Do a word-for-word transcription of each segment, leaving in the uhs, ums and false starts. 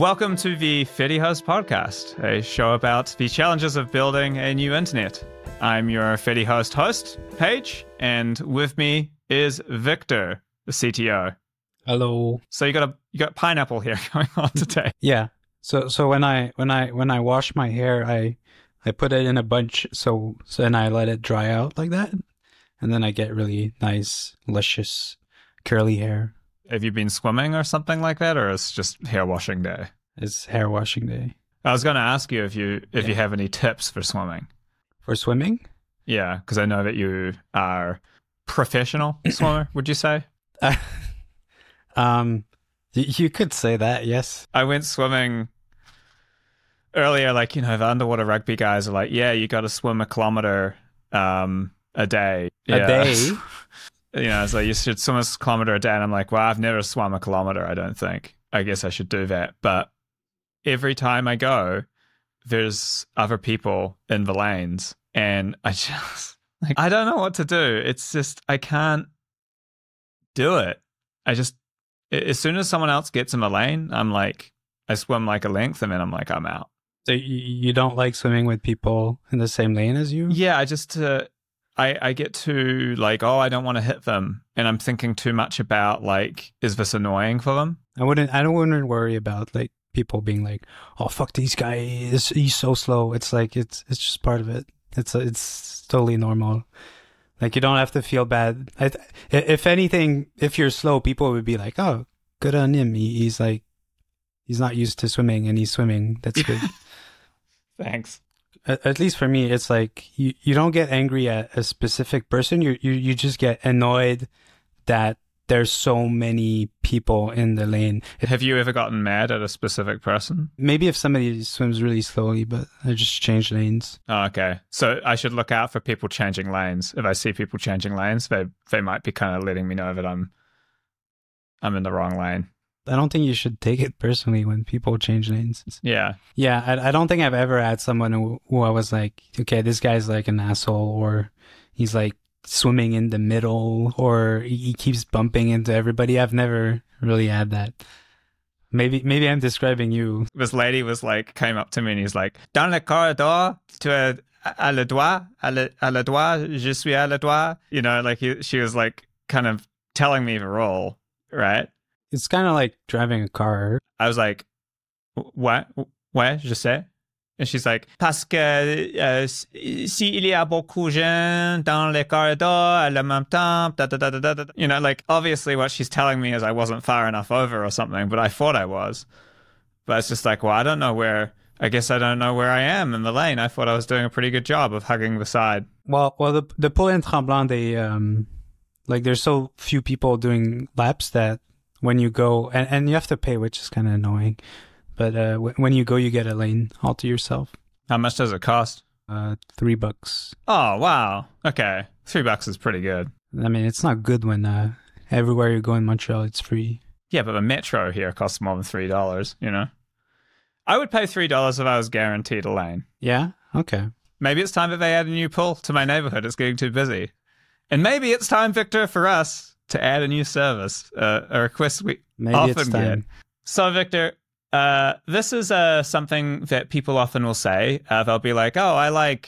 Welcome to the FediHost podcast, a show about the challenges of building a new internet. I'm your FediHost host, Paige, and with me is Victor, the C T O. Hello. So you got a you got pineapple here going on today. Yeah. So so when I when I when I wash my hair, I I put it in a bunch, so so and I let it dry out like that, and then I get really nice, luscious, curly hair. Have you been swimming or something like that, or it's just hair washing day? It's hair washing day. I was going to ask you if you if Yeah. you have any tips for swimming. For swimming? Yeah, because I know that you are professional swimmer. Would you say? Uh, um, y- you could say that, yes. I went swimming earlier, like, you know, the underwater rugby guys are like, yeah, you got to swim a kilometer um, a day. A Yeah. day? You know, it's like, you should swim a kilometer a day. And I'm like, well, I've never swum a kilometer, I don't think. I guess I should do that. But every time I go, there's other people in the lanes. And I just, like, I don't know what to do. It's just, I can't do it. I just, as soon as someone else gets in the lane, I'm like, I swim like a length and then I'm like, I'm out. So you, you don't like swimming with people in the same lane as you? Yeah, I just, uh, I, I get too like, oh, I don't want to hit them. And I'm thinking too much about like, is this annoying for them? I wouldn't. I don't wouldn't worry about like people being like, "Oh fuck, these guys, he's so slow." It's like it's it's just part of it. It's it's totally normal. Like you don't have to feel bad. I, if anything, if you're slow, people would be like, "Oh, good on him. He, he's like, he's not used to swimming, and he's swimming. That's good." Thanks. At, at least for me, it's like you, you don't get angry at a specific person. You you you just get annoyed that there's so many people in the lane. Have you ever gotten mad at a specific person? Maybe if somebody swims really slowly, but I just change lanes. Oh, okay. So I should look out for people changing lanes. If I see people changing lanes, they they might be kind of letting me know that I'm I'm in the wrong lane. I don't think you should take it personally when people change lanes. Yeah. Yeah, I, I don't think I've ever had someone who, who I was like, okay, this guy's like an asshole, or he's like swimming in the middle, or he keeps bumping into everybody. I've never really had that. Maybe maybe I'm describing you. This lady was like, came up to me and he's like, dans le corridor, tu es à le doigt, à le, à le doigt, je suis à le doigt. You know, like he, she was like kind of telling me the role, right? It's kind of like driving a car. I was like, what? Ouais, je sais. And she's like, parce que euh, si il y a beaucoup de gens dans les corridors à la même temps, da, da, da, da, da. You know, like obviously what she's telling me is I wasn't far enough over or something, but I thought I was. But it's just like, well, I don't know where, I guess I don't know where I am in the lane. I thought I was doing a pretty good job of hugging the side. Well, well, the the Paul and Tremblant, they um, like there's so few people doing laps that when you go, and, and you have to pay, which is kind of annoying. But uh, w- when you go, you get a lane all to yourself. How much does it cost? Uh, three bucks. Oh, wow. Okay. Three bucks is pretty good. I mean, it's not good when uh, everywhere you go in Montreal, it's free. Yeah, but the metro here costs more than three dollars, you know? I would pay three dollars if I was guaranteed a lane. Yeah? Okay. Maybe it's time that they add a new pool to my neighborhood. It's getting too busy. And maybe it's time, Victor, for us to add a new service, uh, a request we Maybe often it's time. get. So, Victor, uh, this is uh, something that people often will say. Uh, they'll be like, oh, I like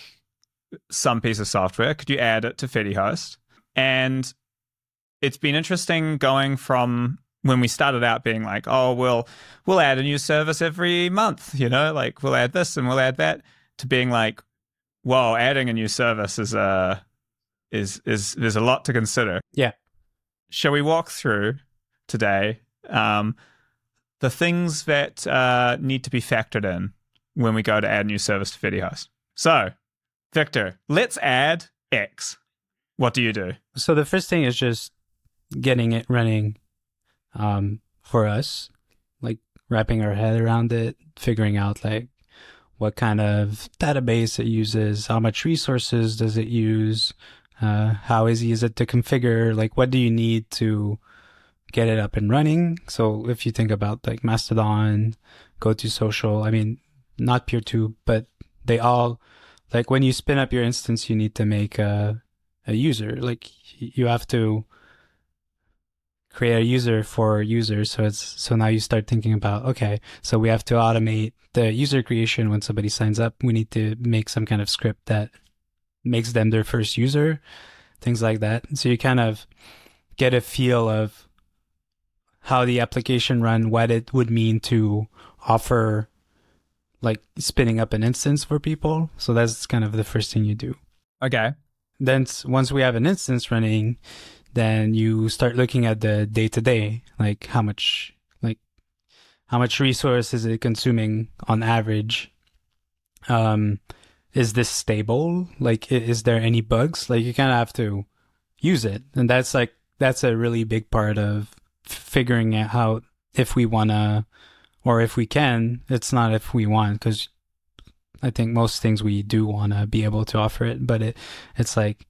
some piece of software. Could you add it to FediHost? And it's been interesting going from when we started out being like, oh, we'll, we'll add a new service every month, you know, like we'll add this and we'll add that, to being like, whoa, adding a new service is, uh, is, is, there's a lot to consider. Yeah. Shall we walk through today um, the things that uh, need to be factored in when we go to add new service to FediHost? So, Victor, let's add X. What do you do? So the first thing is just getting it running um, for us, like wrapping our head around it, figuring out like what kind of database it uses, how much resources does it use, uh, how easy is it to configure, like what do you need to get it up and running. So if you think about like Mastodon, GoToSocial, I mean, not PeerTube, but they all, like when you spin up your instance, you need to make a, a user. Like you have to create a user for users. So it's so now you start thinking about, okay, so we have to automate the user creation when somebody signs up. We need to make some kind of script that makes them their first user, things like that. So you kind of get a feel of how the application run, what it would mean to offer like spinning up an instance for people. So that's kind of the first thing you do. Okay. Then once we have an instance running, then you start looking at the day to day, like how much, like how much resource is it consuming on average? Um, is this stable? Like, is there any bugs? Like, you kind of have to use it, and that's like that's a really big part of figuring out how if we wanna or if we can. It's not if we want, because I think most things we do want to be able to offer it, but it it's like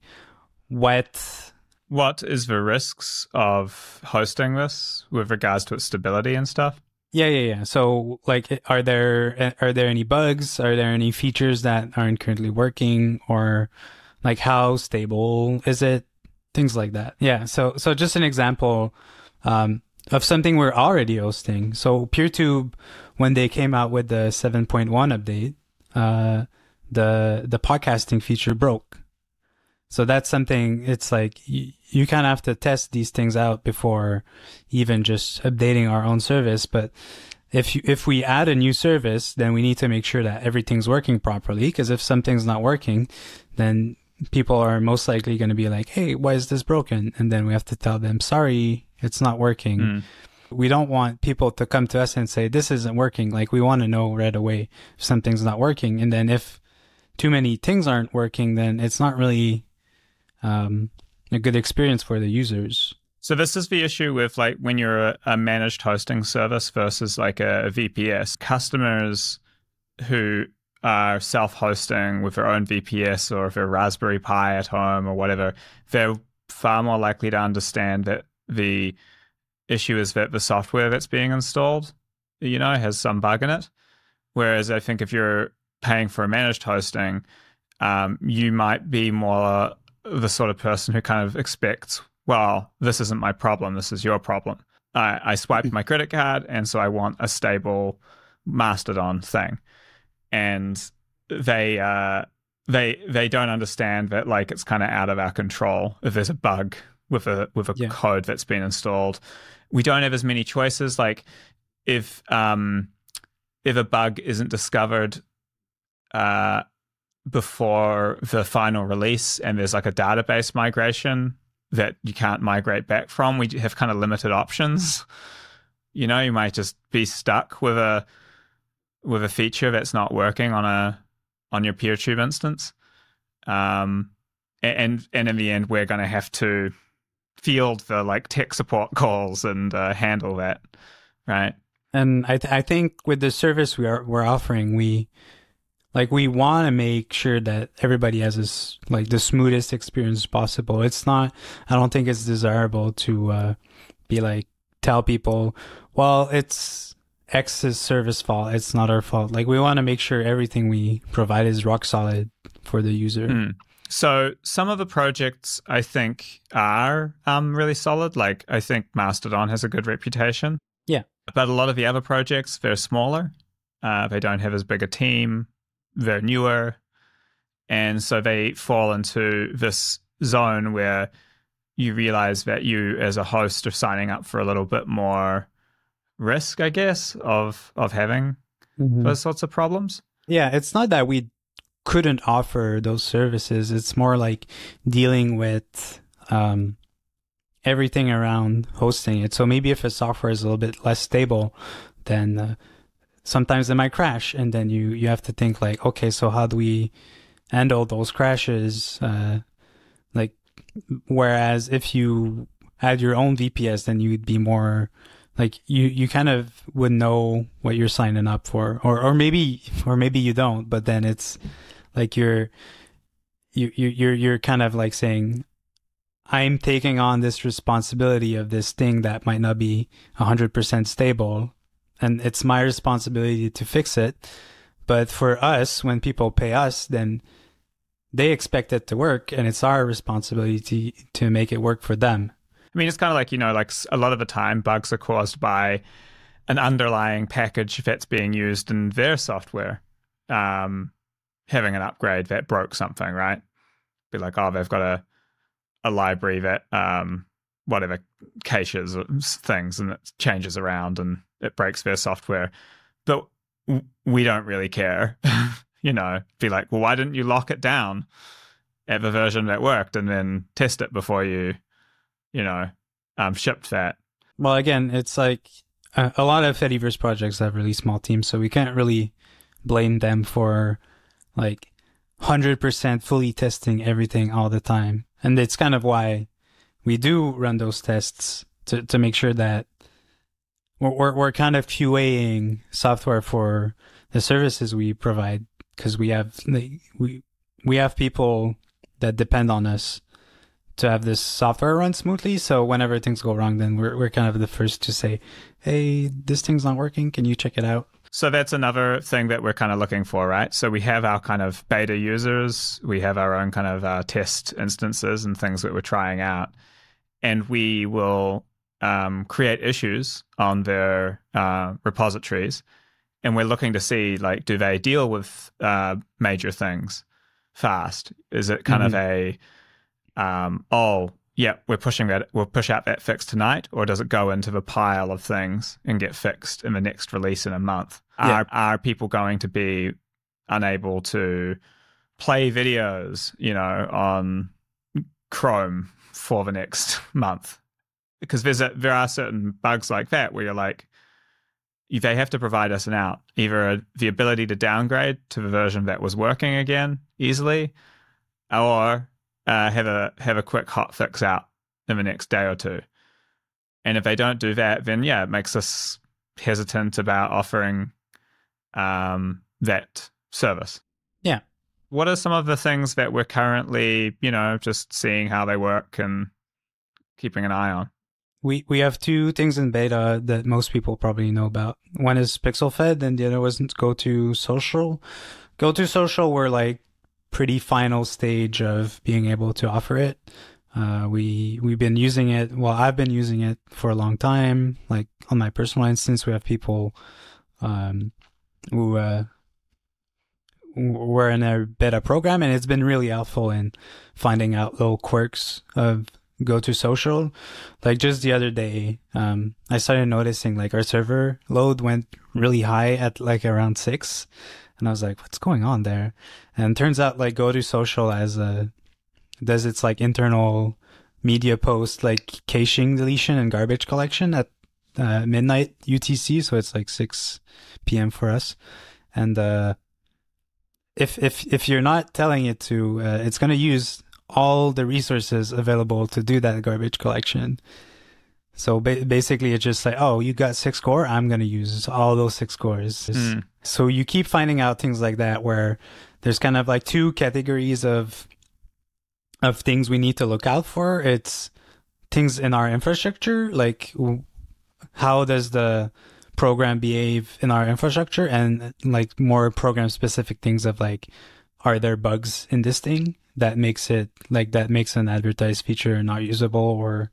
what what is the risks of hosting this with regards to its stability and stuff? Yeah, yeah, yeah. So, like, are there are there any bugs? Are there any features that aren't currently working, or like how stable is it? Things like that. Yeah. So, so just an example um, of something we're already hosting. So, PeerTube, when they came out with the seven point one update, uh, the the podcasting feature broke. So that's something, it's like you, you kind of have to test these things out before even just updating our own service. But if you, if we add a new service, then we need to make sure that everything's working properly. Because if something's not working, then people are most likely going to be like, hey, why is this broken? And then we have to tell them, sorry, it's not working. Mm. We don't want people to come to us and say, this isn't working. Like, we want to know right away if something's not working. And then if too many things aren't working, then it's not really um, a good experience for the users. So this is the issue with like when you're a, a managed hosting service versus like a, a V P S. Customers who are self-hosting with their own V P S or if they're Raspberry Pi at home or whatever, they're far more likely to understand that the issue is that the software that's being installed, you know, has some bug in it. Whereas I think if you're paying for a managed hosting, um, you might be more the sort of person who kind of expects, well, this isn't my problem, this is your problem. I, I swiped my credit card, and so I want a stable Mastodon thing. And they uh, they they don't understand that like it's kind of out of our control if there's a bug with a with a yeah. code that's been installed. We don't have as many choices. Like if um if a bug isn't discovered uh before the final release and there's like a database migration that you can't migrate back from, we have kind of limited options. You know, you might just be stuck with a with a feature that's not working on a on your PeerTube instance. Um, and and in the end, we're going to have to field the like tech support calls and uh, handle that, right? And I th- I think with the service we are we're offering, we like we want to make sure that everybody has this like the smoothest experience possible. It's not. I don't think it's desirable to uh, be like tell people, well, it's X's service fault. It's not our fault. Like we want to make sure everything we provide is rock solid for the user. Mm. So some of the projects I think are um, really solid. Like I think Mastodon has a good reputation. Yeah. But a lot of the other projects, they're smaller. Uh, they don't have as big a team. They're newer. And so they fall into this zone where you realize that you as a host are signing up for a little bit more risk, I guess, of of having mm-hmm. those sorts of problems. Yeah, it's not that we couldn't offer those services. It's more like dealing with um, everything around hosting it. So maybe if a software is a little bit less stable, then uh, sometimes it might crash. And then you, you have to think like, okay, so how do we handle those crashes? Uh, like, whereas if you had your own V P S, then you'd be more like you, you kind of would know what you're signing up for, or, or maybe, or maybe you don't, but then it's like you're, you, you, you're, you're kind of like saying, I'm taking on this responsibility of this thing that might not be a hundred percent stable, and it's my responsibility to fix it. But for us, when people pay us, then they expect it to work, and it's our responsibility to, to make it work for them. I mean, it's kind of like, you know, like a lot of the time bugs are caused by an underlying package that's being used in their software, um, having an upgrade that broke something, right? Be like, oh, they've got a a library that um, whatever caches things and it changes around and it breaks their software. But we don't really care, you know, be like, well, why didn't you lock it down at the version that worked and then test it before you, you know, um, shipped that? Well, again, it's like a, a lot of Fediverse projects have really small teams, so we can't really blame them for like one hundred percent fully testing everything all the time. And it's kind of why we do run those tests to, to make sure that we're, we're, we're kind of QAing software for the services we provide, because we have we we have people that depend on us to have this software run smoothly. So whenever things go wrong, then we're we're kind of the first to say, hey, this thing's not working. Can you check it out? So that's another thing that we're kind of looking for, right? So we have our kind of beta users, we have our own kind of uh, test instances and things that we're trying out, and we will um, create issues on their uh, repositories, and we're looking to see, like, do they deal with uh, major things fast? Is it kind mm-hmm. of a, um, oh, yeah, we're pushing that, we'll push out that fix tonight, or does it go into the pile of things and get fixed in the next release in a month? Yeah. Are are people going to be unable to play videos, you know, on Chrome for the next month? Because there's a, there are certain bugs like that where you're like, they have to provide us an out, either a, the ability to downgrade to the version that was working again easily, or uh, have a have a quick hot fix out in the next day or two. And if they don't do that, then yeah, it makes us hesitant about offering um, that service. Yeah. What are some of the things that we're currently, you know, just seeing how they work and keeping an eye on? We we have two things in beta that most people probably know about. One is PixelFed, and the other was GoToSocial. GoToSocial, we're like pretty final stage of being able to offer it. Uh, we we've been using it. Well, I've been using it for a long time. Like on my personal instance, we have people um, who uh, were in a beta program, and it's been really helpful in finding out little quirks of GoToSocial. Like just the other day, um, I started noticing like our server load went really high at like around six, and I was like, "What's going on there?" And turns out like GoToSocial as a does its like internal media post like caching, deletion, and garbage collection at uh, midnight U T C, so it's like six p.m. for us. And uh, if if if you're not telling it to, uh, it's gonna use all the resources available to do that garbage collection. So ba- basically it's just like, oh, you got six core, I'm going to use all those six cores. Mm. So you keep finding out things like that where there's kind of like two categories of of things we need to look out for. It's things in our infrastructure, like how does the program behave in our infrastructure, and like more program specific things of like, are there bugs in this thing that makes it like that makes an advertised feature not usable, or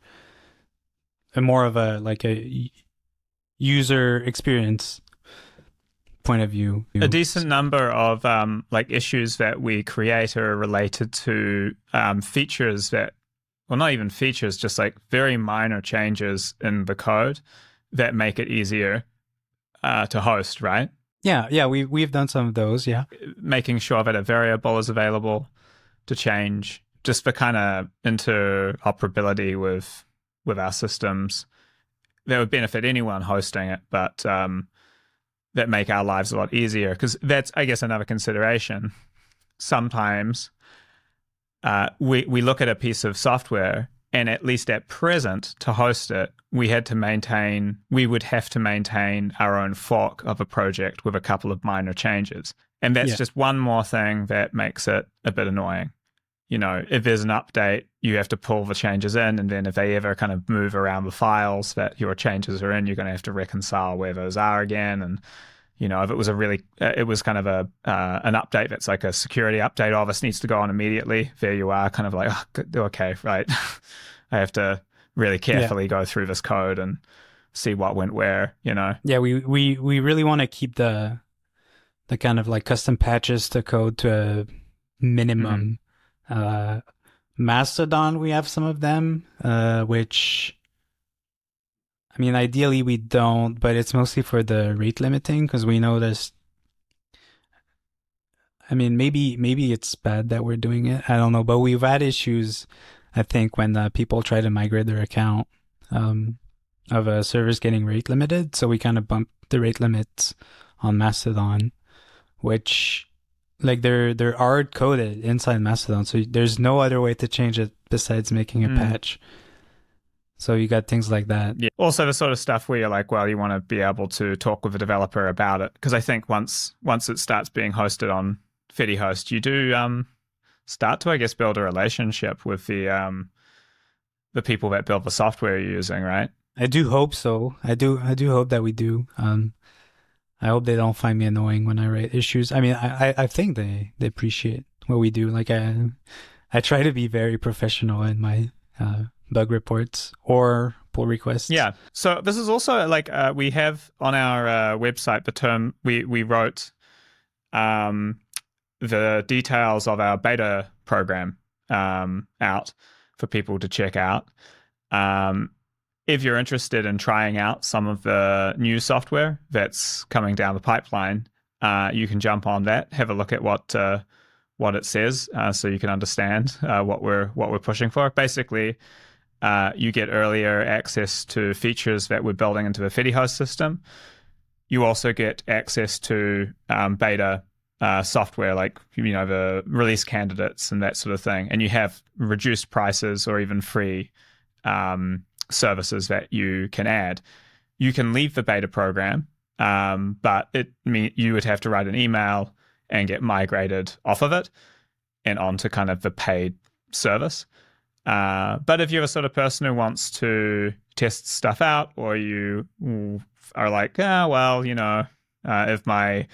a more of a like a user experience point of view. A decent number of um, like issues that we create are related to um, features that, well, not even features, just like very minor changes in the code that make it easier uh, to host, right? Yeah, yeah, we we've done some of those, yeah. Making sure that a variable is available to change, just for kind of interoperability with with our systems that would benefit anyone hosting it, but um, that make our lives a lot easier. Because that's, I guess, another consideration. Sometimes uh, we we look at a piece of software, and at least at present, to host it, we had to maintain, we would have to maintain our own fork of a project with a couple of minor changes. And that's yeah. just one more thing that makes it a bit annoying. You know, if there's an update, you have to pull the changes in, and then if they ever kind of move around the files that your changes are in, you're going to have to reconcile where those are again. And, you know, if it was a really, uh, it was kind of a uh, an update that's like a security update, all this needs to go on immediately. There you are, kind of like, oh, okay, right. I have to really carefully yeah. go through this code and see what went where, you know. Yeah, we we we really want to keep the the kind of like custom patches to code to a minimum. Mm-hmm. Uh, Mastodon, we have some of them, uh, which, I mean, ideally we don't, but it's mostly for the rate limiting because we noticed. I mean, maybe maybe it's bad that we're doing it. I don't know, but we've had issues, I think, when uh, people try to migrate their account um, of a servers getting rate limited. So we kind of bumped the rate limits on Mastodon, which, like, they're they're hard coded inside Mastodon, so there's no other way to change it besides making a mm. patch. So you got things like that. Yeah. Also, the sort of stuff where you're like, well, you want to be able to talk with a developer about it, because I think once once it starts being hosted on FediHost, you do um, start to, I guess, build a relationship with the um, the people that build the software you're using, right? I do hope so. I do. I do hope that we do. Um, I hope they don't find me annoying when I write issues. I mean, I, I, I think they, they appreciate what we do. Like I, I try to be very professional in my uh, bug reports or pull requests. Yeah. So this is also like uh, we have on our uh, website the term we we wrote um, the details of our beta program um, out for people to check out. Um, If you're interested in trying out some of the new software that's coming down the pipeline, uh, you can jump on that, have a look at what uh, what it says, uh, so you can understand uh, what we're what we're pushing for. Basically, uh, you get earlier access to features that we're building into the FediHost system. You also get access to um, beta uh, software, like you know the release candidates and that sort of thing, and you have reduced prices or even free Um, services that you can add. You can leave the beta program, um, but it mean you would have to write an email and get migrated off of it and onto kind of the paid service. Uh, but if you're a sort of person who wants to test stuff out, or you are like, ah, oh, well, you know, uh, if my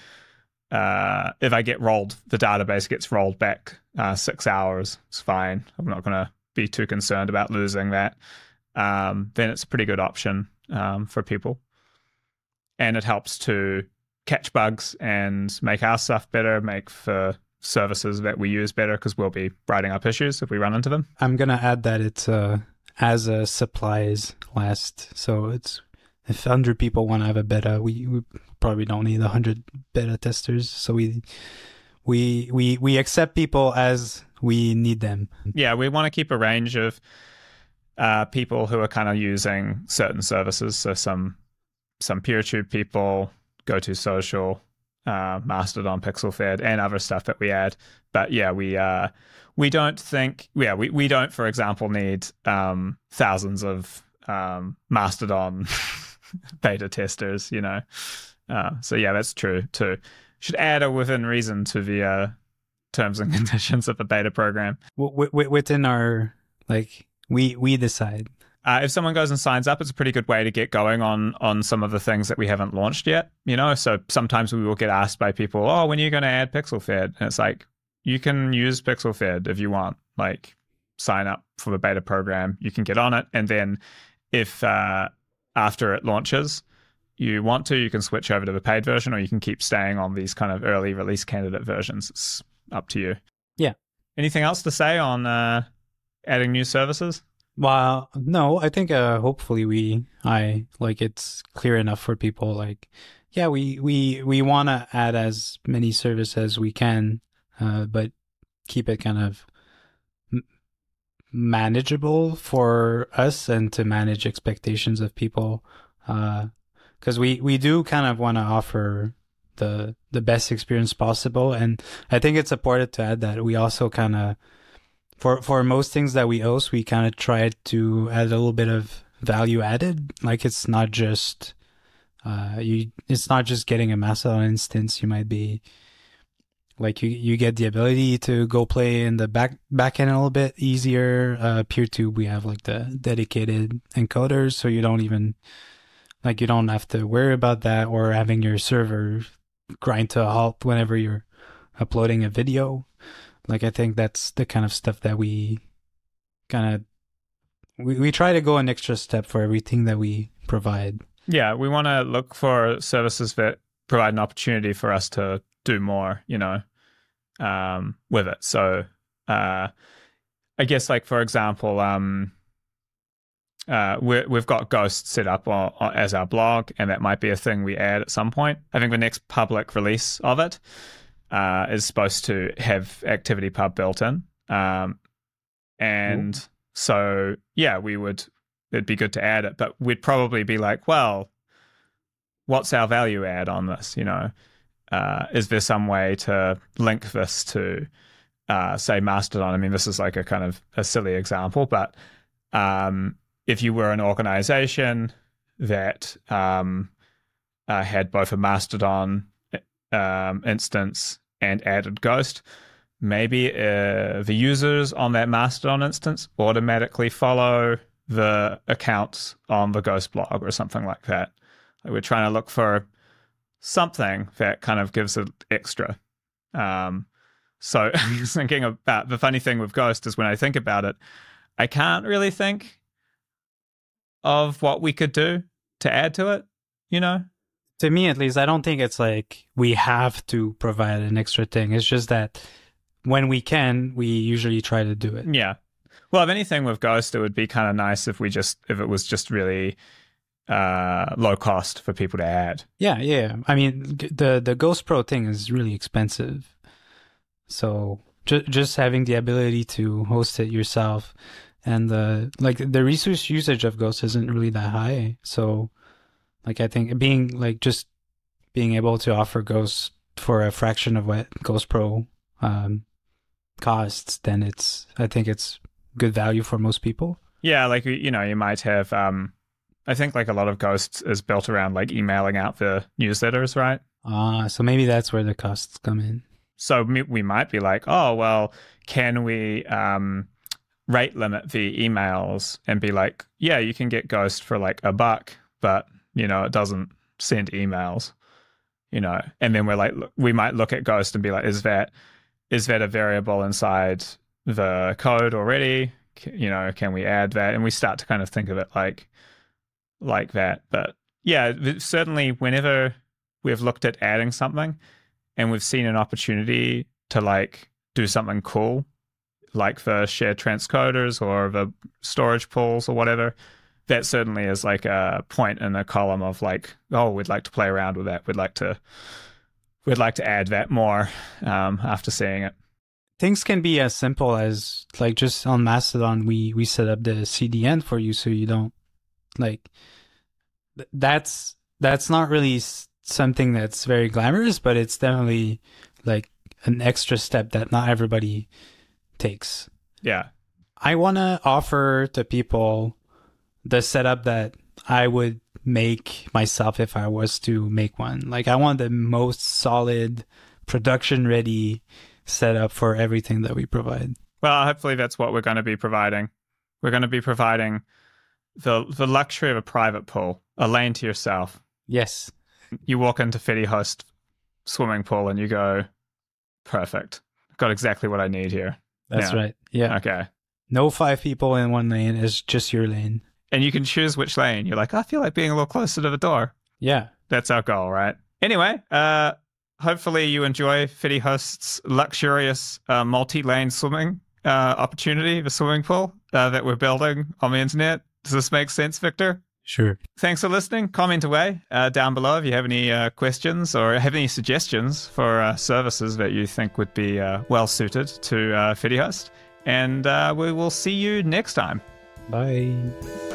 uh, if I get rolled, the database gets rolled back uh, six hours, it's fine. I'm not going to be too concerned about losing that. Um, then it's a pretty good option um, for people. And it helps to catch bugs and make our stuff better, make for services that we use better, because we'll be writing up issues if we run into them. I'm going to add that it's uh, as a supplies last. So it's if one hundred people want to have a beta, we, we probably don't need one hundred beta testers. So we we we we accept people as we need them. Yeah, we want to keep a range of Uh, people who are kind of using certain services. So some some PeerTube people, GoToSocial, uh, Mastodon, PixelFed, and other stuff that we add. But yeah, we uh, we don't think yeah we, we don't, for example, need um, thousands of um, Mastodon beta testers. You know, uh, so yeah, that's true too. Should add a within reason to the uh, terms and conditions of the beta program. W- w- within our like. We we decide. Uh, if someone goes and signs up, it's a pretty good way to get going on on some of the things that we haven't launched yet. You know, so sometimes we will get asked by people, "Oh, when are you going to add PixelFed?" And it's like, you can use PixelFed if you want. Like, sign up for the beta program, you can get on it, and then if uh, after it launches, you want to, you can switch over to the paid version, or you can keep staying on these kind of early release candidate versions. It's up to you. Yeah. Anything else to say on uh, adding new services? Well, no, I think uh, hopefully we, I like it's clear enough for people. Like, yeah, we we we want to add as many services as we can, uh, but keep it kind of m- manageable for us and to manage expectations of people. Because uh, we we do kind of want to offer the the best experience possible, and I think it's important to add that we also kind of. For for most things that we host, we kind of try to add a little bit of value added. Like it's not just uh you it's not just getting a Mastodon instance. You might be like you you get the ability to go play in the back back end a little bit easier. Uh PeerTube, we have like the dedicated encoders, so you don't even like you don't have to worry about that or having your server grind to a halt whenever you're uploading a video. Like, I think that's the kind of stuff that we kind of we, we try to go an extra step for everything that we provide. Yeah, we want to look for services that provide an opportunity for us to do more, you know, um, with it. So uh, I guess, like, for example, um, uh, we're, we've got Ghost set up on, on, as our blog, and that might be a thing we add at some point. I think the next public release of it uh, is supposed to have ActivityPub built in. Um, and Ooh. so, yeah, we would... it'd be good to add it, but we'd probably be like, well, what's our value add on this? You know, uh, is there some way to link this to, uh, say, Mastodon? I mean, this is like a kind of a silly example, but um, if you were an organization that um, uh, had both a Mastodon um, instance and added Ghost, maybe uh, the users on that Mastodon instance automatically follow the accounts on the Ghost blog or something like that. Like, we're trying to look for something that kind of gives it extra. Um, so I was thinking about the funny thing with Ghost is when I think about it, I can't really think of what we could do to add to it, you know? To me, at least, I don't think it's like we have to provide an extra thing. It's just that when we can, we usually try to do it. Yeah. Well, if anything with Ghost, it would be kind of nice if we just if it was just really uh, low cost for people to add. Yeah, yeah. I mean, the the Ghost Pro thing is really expensive, so ju- just having the ability to host it yourself, and the like the resource usage of Ghost isn't really that high. So, like, I think being like just being able to offer Ghost for a fraction of what Ghost Pro um, costs, then it's I think it's good value for most people. Yeah, like, you know, you might have um I think like a lot of Ghost is built around like emailing out the newsletters, right? Ah, uh, so maybe that's where the costs come in. So we might be like, oh, well, can we um rate limit the emails and be like, yeah, you can get Ghost for like a buck, but, you know, it doesn't send emails, you know? And then we're like, we might look at Ghost and be like, is that is that a variable inside the code already? You know, can we add that? And we start to kind of think of it like like that. But yeah, certainly whenever we've looked at adding something and we've seen an opportunity to like do something cool, like the shared transcoders or the storage pools or whatever, that certainly is like a point in a column of like, oh, we'd like to play around with that. We'd like to we'd like to add that more um, after seeing it. Things can be as simple as like just on Mastodon, we, we set up the C D N for you so you don't like th- that's that's not really something that's very glamorous, but it's definitely like an extra step that not everybody takes. Yeah. I want to offer to people the setup that I would make myself if I was to make one. Like, I want the most solid, production ready setup for everything that we provide. Well, hopefully that's what we're going to be providing. We're going to be providing the the luxury of a private pool, a lane to yourself. Yes. You walk into FediHost swimming pool and you go, perfect. Got exactly what I need here. That's yeah. right. Yeah. Okay. No five people in one lane. It's just your lane. And you can choose which lane. You're like, I feel like being a little closer to the door. Yeah. That's our goal, right? Anyway, uh, hopefully you enjoy FediHost's luxurious uh, multi-lane swimming uh, opportunity, the swimming pool uh, that we're building on the internet. Does this make sense, Victor? Sure. Thanks for listening. Comment away uh, down below if you have any uh, questions or have any suggestions for uh, services that you think would be uh, well suited to uh, FediHost. And uh, we will see you next time. Bye.